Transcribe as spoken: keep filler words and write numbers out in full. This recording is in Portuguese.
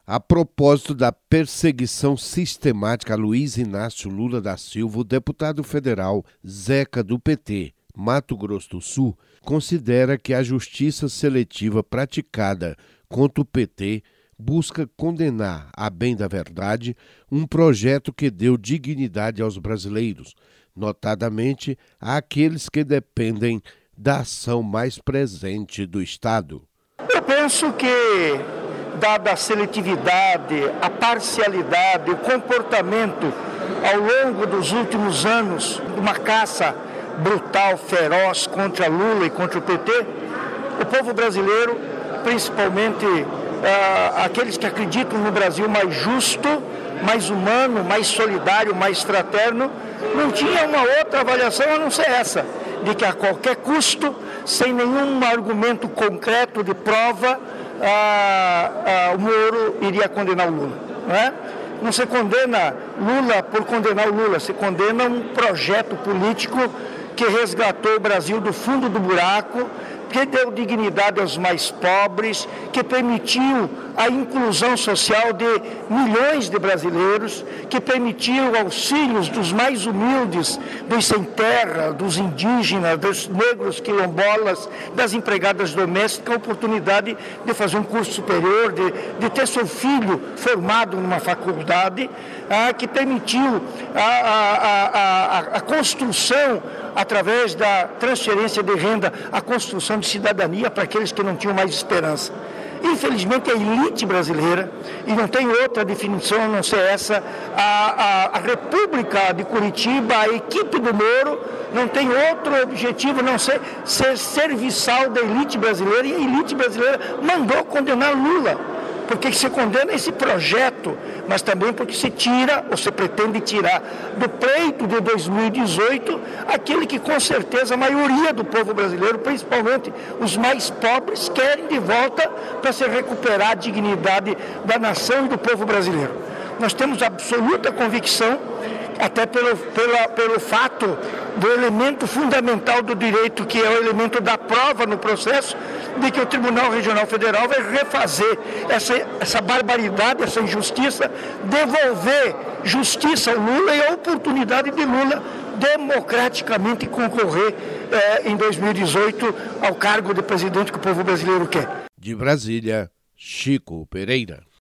A propósito da perseguição sistemática a Luiz Inácio Lula da Silva, o deputado federal Zeca do P T, Mato Grosso do Sul, considera que a justiça seletiva praticada contra o P T busca condenar, a bem da verdade, um projeto que deu dignidade aos brasileiros, notadamente àqueles que dependem da ação mais presente do Estado. Eu penso que, dada a seletividade, a parcialidade, o comportamento ao longo dos últimos anos, uma caça brutal, feroz contra Lula e contra o P T, o povo brasileiro, principalmente ah, aqueles que acreditam no Brasil mais justo, mais humano, mais solidário, mais fraterno, não tinha uma outra avaliação a não ser essa, de que a qualquer custo, sem nenhum argumento concreto de prova, ah, ah, o Moro iria condenar o Lula. Não é? Não se condena Lula por condenar o Lula, se condena um projeto político que resgatou o Brasil do fundo do buraco, que deu dignidade aos mais pobres, que permitiu a inclusão social de milhões de brasileiros, que permitiu auxílios dos mais humildes, dos sem terra, dos indígenas, dos negros quilombolas, das empregadas domésticas, a oportunidade de fazer um curso superior, de, de ter seu filho formado numa faculdade, ah, que permitiu a, a, a, a, a construção, através da transferência de renda, a construção de cidadania para aqueles que não tinham mais esperança. Infelizmente, a elite brasileira, e não tem outra definição a não ser essa, a, a, a República de Curitiba, a equipe do Moro, não tem outro objetivo a não ser ser serviçal da elite brasileira, e a elite brasileira mandou condenar Lula. Porque se condena esse projeto, mas também porque se tira, ou se pretende tirar, do pleito de dois mil e dezoito, aquele que com certeza a maioria do povo brasileiro, principalmente os mais pobres, querem de volta para se recuperar a dignidade da nação e do povo brasileiro. Nós temos absoluta convicção, até pelo, pela, pelo fato do elemento fundamental do direito, que é o elemento da prova no processo, de que o Tribunal Regional Federal vai refazer essa, essa barbaridade, essa injustiça, devolver justiça ao Lula e a oportunidade de Lula democraticamente concorrer eh, em dois mil e dezoito ao cargo de presidente que o povo brasileiro quer. De Brasília, Chico Pereira.